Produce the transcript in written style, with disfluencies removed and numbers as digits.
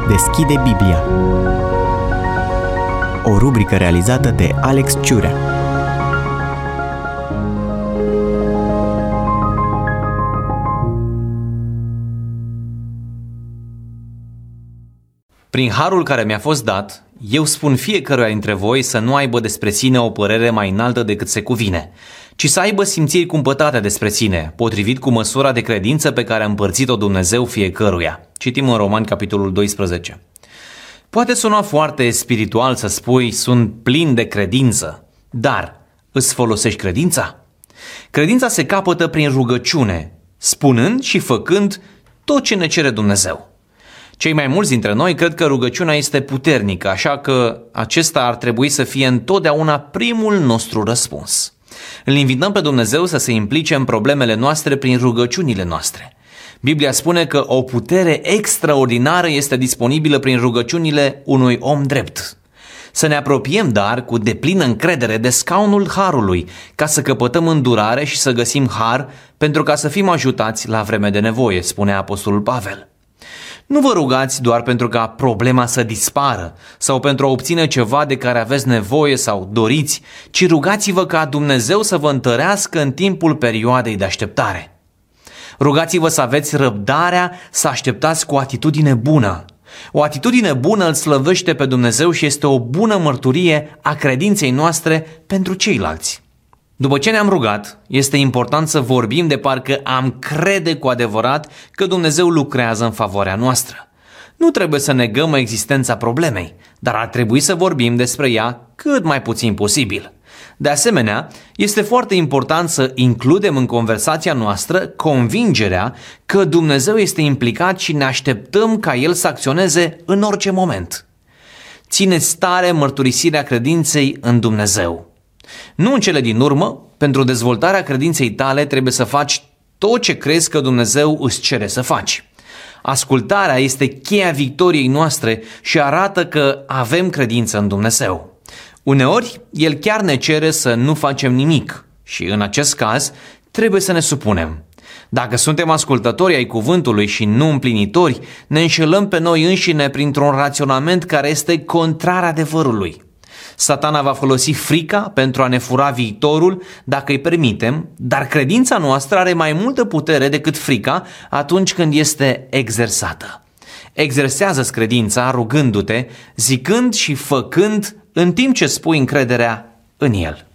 Deschide Biblia. O rubrică realizată de Alex Ciurea. Prin harul care mi-a fost dat, eu spun fiecăruia dintre voi să nu aibă despre sine o părere mai înaltă decât se cuvine, ci să aibă simțiri cumpătate despre sine, potrivit cu măsura de credință pe care a împărțit-o Dumnezeu fiecăruia. Citim în Romani, capitolul 12. Poate suna foarte spiritual să spui, sunt plin de credință, dar îți folosești credința? Credința se capătă prin rugăciune, spunând și făcând tot ce ne cere Dumnezeu. Cei mai mulți dintre noi cred că rugăciunea este puternică, așa că acesta ar trebui să fie întotdeauna primul nostru răspuns. Îl invităm pe Dumnezeu să se implice în problemele noastre prin rugăciunile noastre. Biblia spune că o putere extraordinară este disponibilă prin rugăciunile unui om drept. Să ne apropiem, dar, cu deplină încredere de scaunul harului, ca să căpătăm îndurare și să găsim har pentru ca să fim ajutați la vreme de nevoie, spune Apostolul Pavel. Nu vă rugați doar pentru ca problema să dispară sau pentru a obține ceva de care aveți nevoie sau doriți, ci rugați-vă ca Dumnezeu să vă întărească în timpul perioadei de așteptare. Rugați-vă să aveți răbdarea să așteptați cu o atitudine bună. O atitudine bună îl slăvește pe Dumnezeu și este o bună mărturie a credinței noastre pentru ceilalți. După ce ne-am rugat, este important să vorbim de parcă am crede cu adevărat că Dumnezeu lucrează în favoarea noastră. Nu trebuie să negăm existența problemei, dar ar trebui să vorbim despre ea cât mai puțin posibil. De asemenea, este foarte important să includem în conversația noastră convingerea că Dumnezeu este implicat și ne așteptăm ca El să acționeze în orice moment. Țineți tare mărturisirea credinței în Dumnezeu. Nu în cele din urmă, pentru dezvoltarea credinței tale trebuie să faci tot ce crezi că Dumnezeu îți cere să faci. Ascultarea este cheia victoriei noastre și arată că avem credință în Dumnezeu. Uneori, El chiar ne cere să nu facem nimic și în acest caz trebuie să ne supunem. Dacă suntem ascultători ai cuvântului și nu împlinitori, ne înșelăm pe noi înșine printr-un raționament care este contrar adevărului. Satana va folosi frica pentru a ne fura viitorul dacă îi permitem, dar credința noastră are mai multă putere decât frica atunci când este exersată. Exersează-ți credința rugându-te, zicând și făcând în timp ce spui încrederea în El.